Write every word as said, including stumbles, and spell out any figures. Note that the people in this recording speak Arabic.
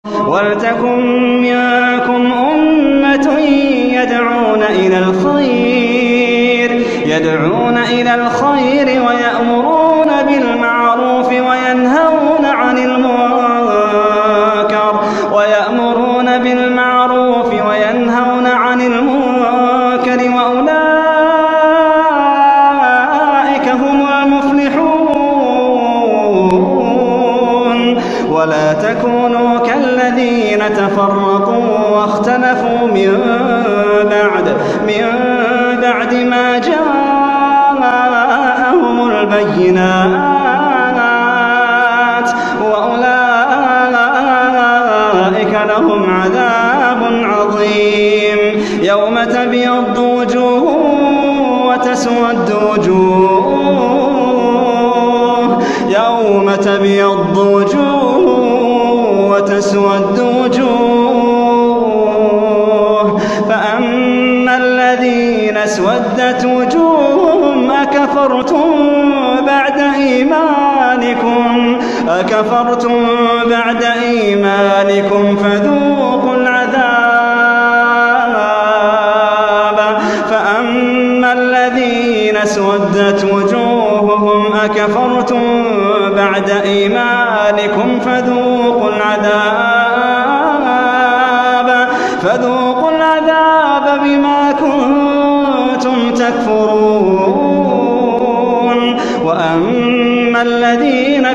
وَلْتَكُن مِّنكُمْ أُمَّةٌ يَدْعُونَ إِلَى الْخَيْرِ يَدْعُونَ إِلَى الْخَيْرِ وَيَأْمُرُونَ بِالْمَعْرُوفِ وَيَنْهَوْنَ عَنِ الْمُنكَرِ وَيَأْمُرُونَ بِالْمَعْرُوفِ وَيَنْهَوْنَ عَنِ الْمُنكَرِ وَأُولَٰئِكَ هُمُ الْمُفْلِحُونَ. وَلَا تَكُونُوا كَالَّذِينَ تَفَرَّقُوا وَاخْتَلَفُوا مِن بَعْدِ مِن بَعْدِ مَا جَاءَهُمُ الْبَيِّنَاتُ وَأُولَٰئِكَ لَهُمْ عَذَابٌ عَظِيمٌ. يَوْمَ تَبْيَضُّ وُجُوهٌ وَتَسْوَدُّ وُجُوهٌ يَوْمَ تَبْيَضُّ وُجُوهٌ وَتَسْوَدُّ وُجُوهٌ فَأَمَّا الَّذِينَ اسْوَدَّتْ وُجُوهُهُمْ أَكَفَرْتُم بَعْدَ إِيمَانِكُمْ أَكَفَرْتُم بَعْدَ إِيمَانِكُمْ فَذُوقُوا الْعَذَابَ فَأَمَّا الَّذِينَ اسْوَدَّتْ وُجُوهُهُمْ أَكَفَرْتُم بَعْدَ إِيمَانِكُمْ فَذُوقُوا الْعَذَابَ فَذُوقُوا الْعَذَابَ بِمَا كُنتُمْ تَكْفُرُونَ. وَأَمَّا الَّذِينَ